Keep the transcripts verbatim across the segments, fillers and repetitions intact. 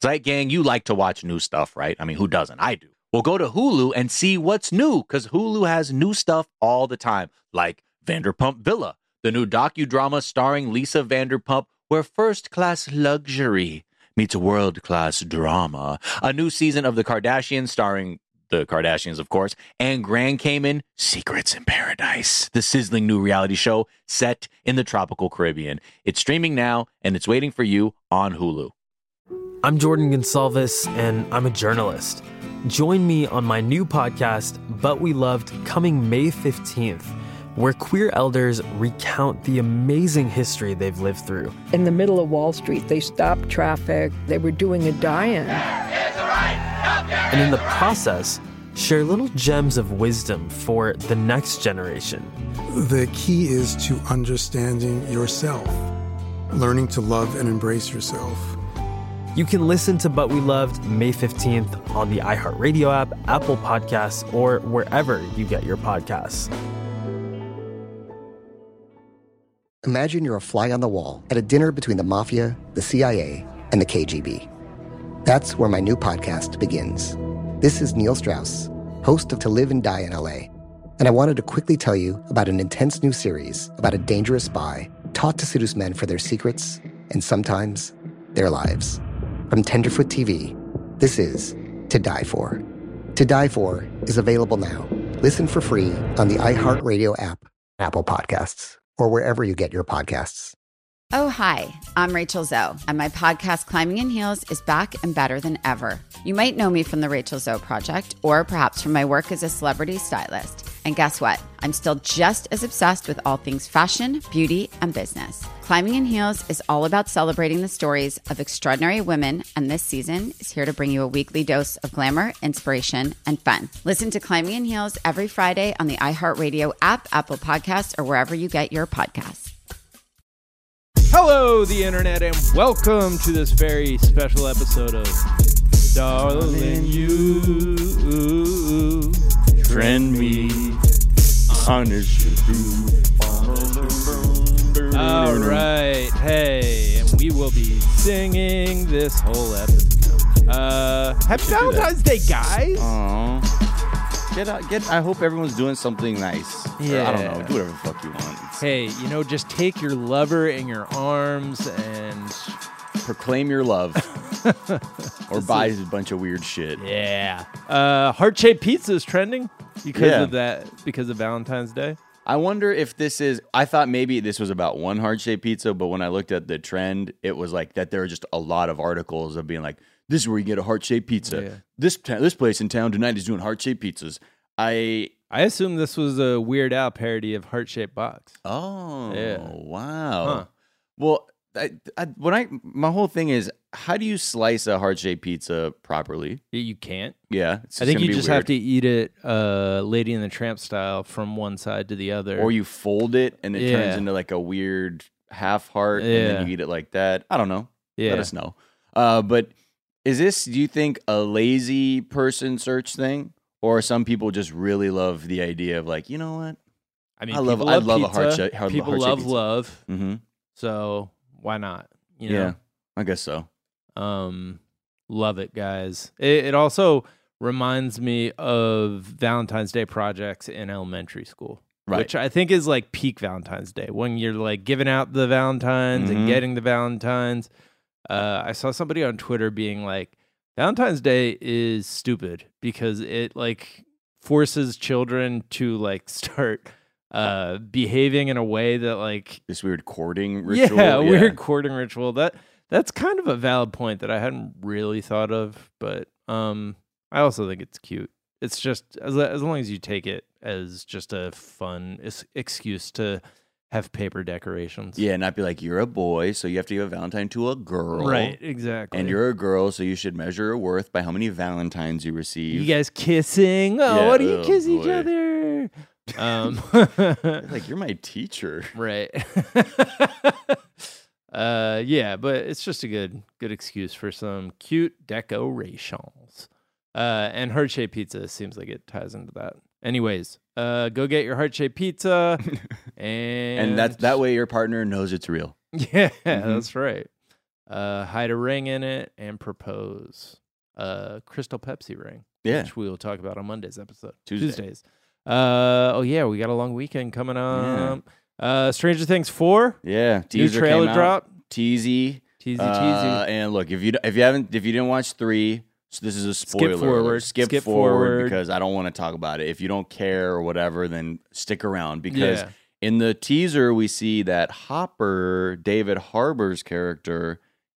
Zeit Gang, you like to watch new stuff, right? I mean, who doesn't? I do. Well, go to Hulu and see what's new, because Hulu has new stuff all the time, like Vanderpump Villa, the new docudrama starring Lisa Vanderpump, where first-class luxury meets world-class drama. A new season of The Kardashians starring the Kardashians, of course, and Grand Cayman, Secrets in Paradise, the sizzling new reality show set in the tropical Caribbean. It's streaming now, and it's waiting for you on Hulu. I'm Jordan Gonsalves, and I'm a journalist. Join me on my new podcast, But We Loved, coming May fifteenth, where queer elders recount the amazing history they've lived through. In the middle of Wall Street, they stopped traffic. They were doing a die-in. And in the process, share little gems of wisdom for the next generation. The key is to understanding yourself, learning to love and embrace yourself. You can listen to But We Loved May fifteenth on the iHeartRadio app, Apple Podcasts, or wherever you get your podcasts. Imagine you're a fly on the wall at a dinner between the mafia, the C I A, and the K G B. That's where my new podcast begins. This is Neil Strauss, host of To Live and Die in L A, and I wanted to quickly tell you about an intense new series about a dangerous spy taught to seduce men for their secrets and sometimes their lives. From Tenderfoot T V, this is To Die For. To Die For is available now. Listen for free on the iHeartRadio app, Apple Podcasts, or wherever you get your podcasts. Oh, hi, I'm Rachel Zoe, and my podcast, Climbing in Heels, is back and better than ever. You might know me from the Rachel Zoe Project, or perhaps from my work as a celebrity stylist. And guess what? I'm still just as obsessed with all things fashion, beauty, and business. Climbing in Heels is all about celebrating the stories of extraordinary women, and this season is here to bring you a weekly dose of glamour, inspiration, and fun. Listen to Climbing in Heels every Friday on the iHeartRadio app, Apple Podcasts, or wherever you get your podcasts. Hello, the internet, and welcome to this very special episode of Darling You Trend Me on All right, hey, and we will be singing this whole episode. Uh, happy Valentine's Day, guys! Aww. Get out, get. I hope everyone's doing something nice. Yeah. Or, I don't know. Do whatever the fuck you want. It's, Hey, you know, just take your lover in your arms and proclaim your love. Or buy a bunch of weird shit. yeah. Uh, heart-shaped pizza is trending because Yeah. of that. Because of Valentine's Day. I wonder if this is. I thought maybe this was about one heart-shaped pizza, but when I looked at the trend, it was like that. There were just a lot of articles of being like, "This is where you get a heart-shaped pizza. Yeah. This ta- this place in town tonight is doing heart-shaped pizzas." I I assume this was a Weird Al parody of Heart-Shaped Box. oh Yeah. wow. Huh. Well, I, I, when I my whole thing is, how do you slice a heart-shaped pizza properly? Y- You can't. Yeah, it's I think gonna you be just weird. have to eat it uh, Lady and the Tramp style from one side to the other. Or you fold it and it Yeah. turns into like a weird half heart, and Yeah. then you eat it like that. I don't know. yeah. Let us know. Uh, but is this, do you think, a lazy person search thing? Or some people just really love the idea of like, you know what? I mean, I love- people I love, love a pizza. heart-shaped- heart- People heart-shaped love pizza. love. Mm-hmm. So why not? You know? Yeah, I guess so. Um, love it, guys. It, it also reminds me of Valentine's Day projects in elementary school, Right. which I think is like peak Valentine's Day when you're like giving out the Valentines Mhm. and getting the Valentines. Uh, I saw somebody on Twitter being like, Valentine's Day is stupid because it like forces children to like start uh behaving in a way that like This weird courting ritual. yeah, weird courting ritual. That that's kind of a valid point that I hadn't really thought of, but um, I also think it's cute. It's just as as long as you take it as just a fun es- excuse to have paper decorations. Yeah, not be like, you're a boy, so you have to give a Valentine to a girl. Right, exactly. And you're a girl, so you should measure your worth by how many Valentines you receive. you guys kissing? Oh, Yeah, what do you oh, kiss each boy. other? Um, like, you're my teacher. right. uh, yeah, but it's just a good good excuse for some cute decorations. Uh, and heart-shaped pizza seems like it ties into that. Anyways, uh, go get your heart-shaped pizza, and And that's that way your partner knows it's real. Yeah, Mhm. that's right. uh, hide a ring in it, and propose. A Crystal Pepsi ring. Yeah. Which we will talk about on Monday's episode. Tuesday. Tuesdays. Uh, oh, yeah, we got a long weekend coming up. Yeah. Uh, Stranger Things four. Yeah. New Teaser trailer came out. drop. Teasy. Teasy, Uh, teasy. and look, if you if you haven't if you didn't watch three, so this is a spoiler. Skip forward. alert. Skip, Skip forward, forward. because I don't want to talk about it. If you don't care or whatever, then stick around because Yeah. in the teaser we see that Hopper, David Harbour's character,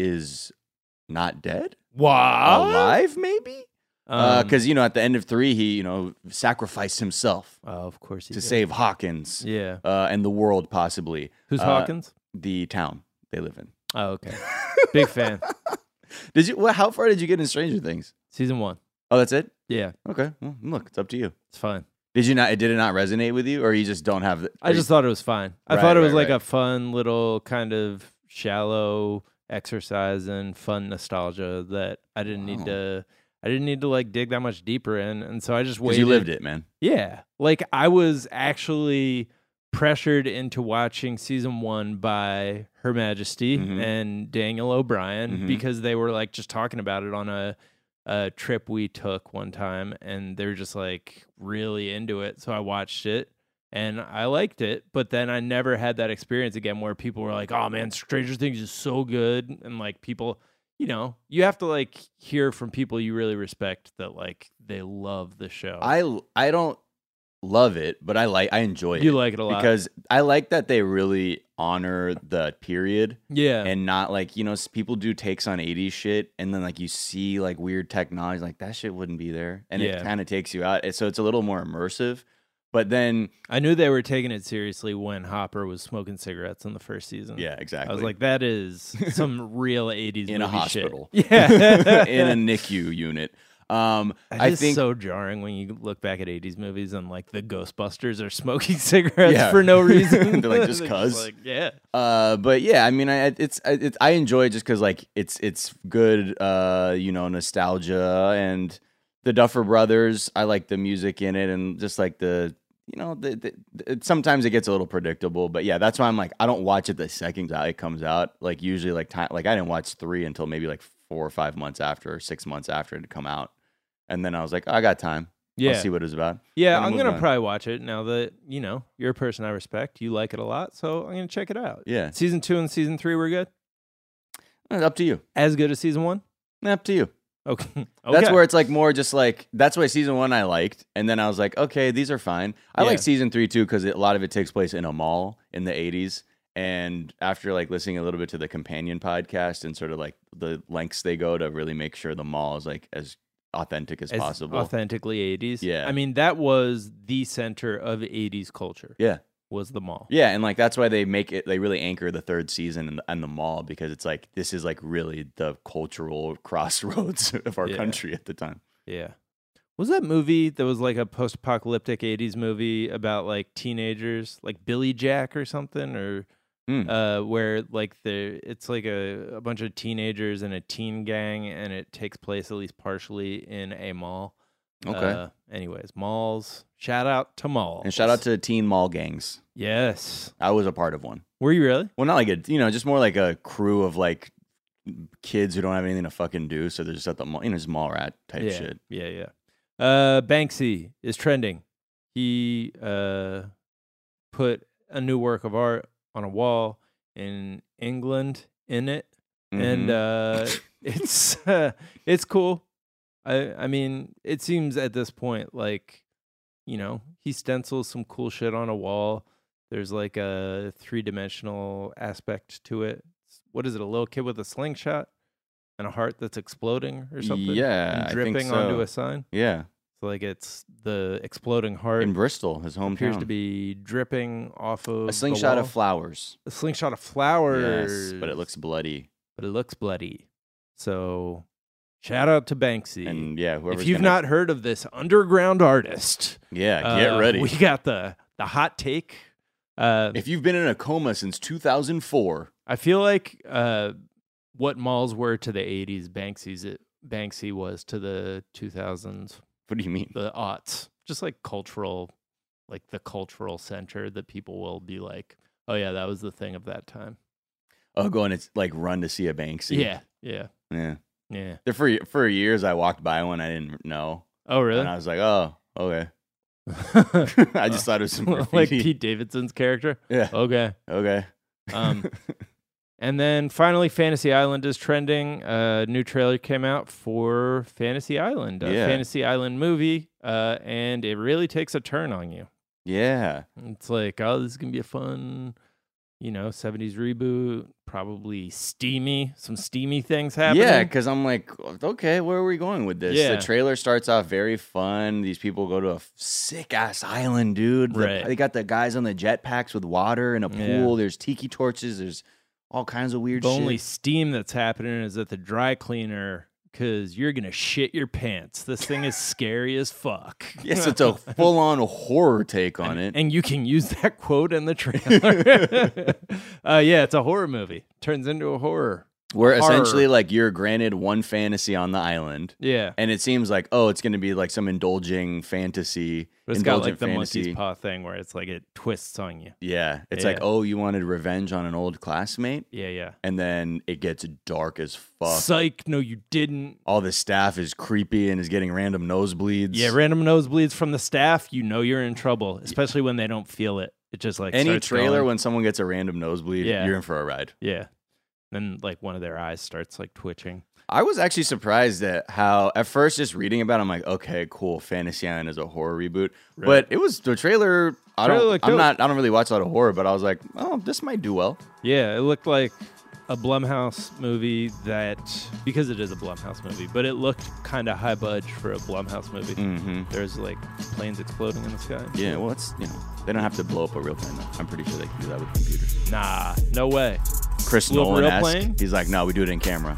is not dead, Wow. alive, maybe. Um, Because you know, at the end of three, he you know sacrificed himself oh, of course he to did. save Hawkins, Yeah. uh, and the world possibly. Who's Uh, Hawkins? The town they live in. Oh, okay. Big fan. Did you? Well, how far did you get in Stranger Things? Season one. Oh, that's it. Yeah, Okay. Well, look, it's up to you. it's fine. Did you not? Did it not resonate with you, or you just don't have? The, I just thought it was fine. I Right, thought it was right, like right. a fun little kind of shallow exercise and fun nostalgia that I didn't Wow. need to. I didn't need to like dig that much deeper in, and so I just because waited. you lived it, man. Yeah, like I was actually pressured into watching season one by Her Majesty Mhm. and Daniel O'Brien Mhm. because they were like just talking about it on a, a trip we took one time, and they were just like really into it. So I watched it and I liked it, but then I never had that experience again where people were like, "Oh man, Stranger Things is so good," and like people. You know, you have to like hear from people you really respect that like they love the show. I I don't love it, but I like I enjoy it. You like it a lot. because I like that they really honor the period yeah, and not like you know s- people do takes on eighties shit and then like you see like weird technology like that shit wouldn't be there and Yeah. it kind of takes you out. And so it's a little more immersive. But then I knew they were taking it seriously when Hopper was smoking cigarettes in the first season. yeah, exactly. I was like, that is some real eighties in a movie hospital, shit. Yeah, in a N I C U unit. Um, That I is think so jarring when you look back at eighties movies and like the Ghostbusters are smoking cigarettes Yeah. for no reason. They're like, just 'cause. like, yeah, Uh, but yeah, I mean, I it's it's I enjoy it just because like it's it's good, uh, you know, nostalgia and the Duffer Brothers. I like the music in it and just like the you know the, the, it, sometimes it gets a little predictable. But yeah, that's why I'm like I don't watch it the second it comes out. Like usually like time like I didn't watch three until maybe like four or five months after or six months after it had come out, and then I was like oh, I got time. yeah, I'll see what it's about. yeah. Then I I'm moved gonna on. probably watch it now that you know you're a person I respect. You like it a lot, so I'm gonna check it out. Yeah, Season two and season three were good. it's up to you. As good as season one. Up to you. Okay, That's Okay. where it's like more just like that's why season one I liked, and then I was like, okay, these are fine. I Yeah. like season three too because a lot of it takes place in a mall in the eighties. And after like listening a little bit to the companion podcast and sort of like the lengths they go to really make sure the mall is like as authentic as, as possible. authentically eighties. Yeah. I mean that was the center of eighties culture. Yeah, Was the mall. yeah, and like that's why they make it. They really anchor the third season in the, in the mall because it's like this is like really the cultural crossroads of our Yeah. country at the time. Yeah. Was that movie that was like a post-apocalyptic eighties movie about like teenagers, like Billy Jack or something, or Hmm. uh, where like the it's like a, a bunch of teenagers in a teen gang, and it takes place at least partially in a mall. Okay. Uh, anyways, malls. Shout out to malls. And shout out to teen mall gangs. yes. I was a part of one. Were you really? Well, not like a, you know, just more like a crew of like kids who don't have anything to fucking do. So they're just at the mall, you know, just mall rat type yeah. shit. Yeah, yeah. Uh, Banksy is trending. He uh, put a new work of art on a wall in England in it. And Mhm. uh, it's uh, it's cool. I I mean, it seems at this point like, you know, he stencils some cool shit on a wall. There's like a three dimensional aspect to it. What is it? A little kid with a slingshot and a heart that's exploding or something? Yeah, and I think dripping onto so. a sign. yeah. So like it's the exploding heart In Bristol, his hometown. appears to be dripping off of a the slingshot of wall. flowers. a slingshot of flowers. Yes, but it looks bloody. but it looks bloody. So shout out to Banksy. And yeah, whoever's if you've gonna- not heard of this underground artist, yeah, get uh, ready. We got the the hot take. Uh, If you've been in a coma since two thousand four, I feel like uh, what malls were to the eighties, Banksy's it, Banksy was to the two thousands, what do you mean? the aughts. Just like cultural, like the cultural center that people will be like, oh yeah, that was the thing of that time. oh, going to like run to see a Banksy. Yeah, yeah, yeah, yeah. There for for years, I walked by one I didn't know. Oh, really? And I was like, oh, okay. I just thought it was some graffiti. Like Pete Davidson's character. Yeah. Okay. Okay. Um, and then finally, Fantasy Island is trending. A uh, new trailer came out for Fantasy Island, a yeah. Fantasy Island movie, uh, and it really takes a turn on you. Yeah. It's like, oh, this is gonna be a fun, you know, seventies reboot. Probably steamy, some steamy things happening. Yeah, because I'm like, okay, where are we going with this? Yeah. The trailer starts off very fun. These people go to a sick ass island, dude. The- Right. they got the guys on the jetpacks with water and a pool. Yeah. There's tiki torches. There's all kinds of weird The shit. only steam that's happening is at the dry cleaner because you're gonna shit your pants. This thing is scary as fuck. Yes, it's a full on horror take on it. And you can use that quote in the trailer. uh, yeah, it's a horror movie. Turns into a horror. Where Horror. essentially, like, you're granted one fantasy on the island. Yeah. And it seems like, oh, it's going to be like some indulging fantasy. But it's got indulgent like the fantasy. monkey's paw thing where it's like it twists on you. Yeah. It's Yeah. like, oh, you wanted revenge on an old classmate? Yeah, yeah. And then it gets dark as fuck. Psych, no, you didn't. All the staff is creepy and is getting random nosebleeds. Yeah, random nosebleeds from the staff, you know you're in trouble, especially when they don't feel it. It just like Any starts trailer going. when someone gets a random nosebleed, Yeah. you're in for a ride. Yeah. Then like one of their eyes starts like twitching. I was actually surprised at how, at first, just reading about it, I'm like, okay, cool, Fantasy Island is a horror reboot. Right. But it was the trailer. I Trailer don't. looked I'm dope. not. I don't really watch a lot of horror, but I was like, oh, this might do well. Yeah, it looked like a Blumhouse movie that, because it is a Blumhouse movie, but it looked kind of high budge for a Blumhouse movie. Mm-hmm. There's like planes exploding in the sky. Yeah, well, it's, you know, they don't have to blow up a real plane, though. I'm pretty sure they can do that with computers. Nah, no way. Chris Blew up a Nolan real asked. plane? He's like, no, we do it in camera.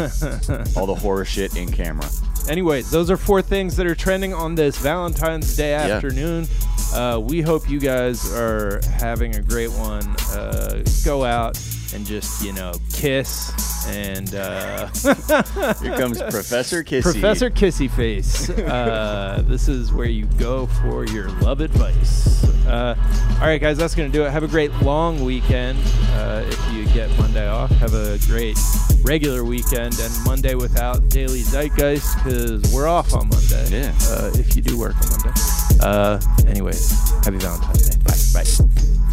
All the horror shit in camera. Anyways, those are four things that are trending on this Valentine's Day Yeah. afternoon. Uh, we hope you guys are having a great one. Uh, go out and just, you know, kiss and uh, Here comes Professor Kissy. Professor Kissy Face. Uh, this is where you go for your love advice. Uh, all right, guys, that's going to do it. Have a great long weekend. Uh, if you get Monday off, have a great regular weekend and Monday without Daily Zeitgeist because we're off on Monday. Yeah. Uh, if you do work on Monday. Uh, anyways, happy Valentine's Day. Bye. Bye.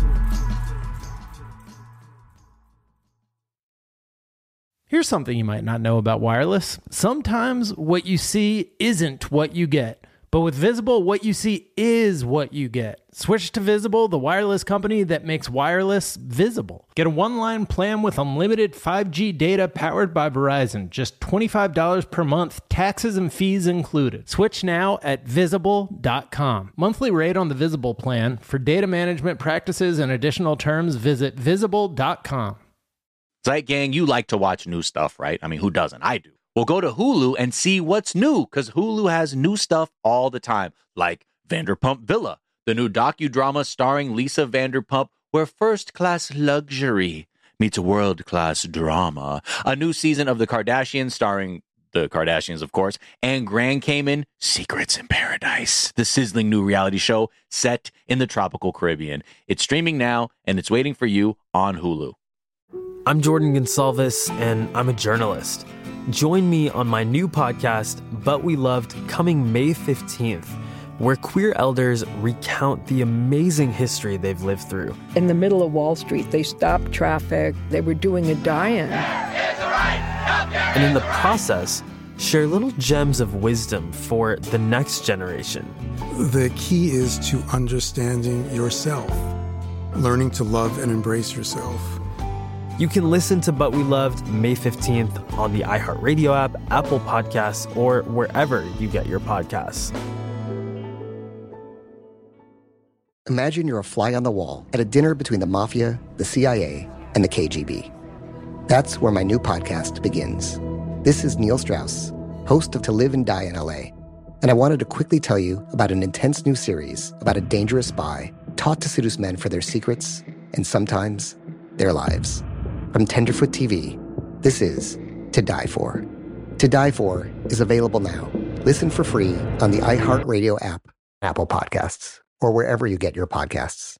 Here's something you might not know about wireless. Sometimes what you see isn't what you get. But with Visible, what you see is what you get. Switch to Visible, the wireless company that makes wireless visible. Get a one-line plan with unlimited five G data powered by Verizon. Just twenty-five dollars per month, taxes and fees included. Switch now at visible dot com. Monthly rate on the Visible plan. For data management practices and additional terms, visit visible dot com. Zeit Gang, you like to watch new stuff, right? I mean, who doesn't? I do. Well, go to Hulu and see what's new, because Hulu has new stuff all the time, like Vanderpump Villa, the new docudrama starring Lisa Vanderpump, where first-class luxury meets world-class drama. A new season of The Kardashians starring the Kardashians, of course, and Grand Cayman, Secrets in Paradise, the sizzling new reality show set in the tropical Caribbean. It's streaming now, and it's waiting for you on Hulu. I'm Jordan Gonsalves, and I'm a journalist. Join me on my new podcast, But We Loved, coming May fifteenth, where queer elders recount the amazing history they've lived through. In the middle of Wall Street, they stopped traffic. They were doing a die-in. And in the process, share little gems of wisdom for the next generation. The key is to understanding yourself, learning to love and embrace yourself. You can listen to But We Loved May fifteenth on the iHeartRadio app, Apple Podcasts, or wherever you get your podcasts. Imagine you're a fly on the wall at a dinner between the mafia, the C I A, and the K G B. That's where my new podcast begins. This is Neil Strauss, host of To Live and Die in L A, and I wanted to quickly tell you about an intense new series about a dangerous spy taught to seduce men for their secrets and sometimes their lives. From Tenderfoot T V, this is To Die For. To Die For is available now. Listen for free on the iHeartRadio app, Apple Podcasts, or wherever you get your podcasts.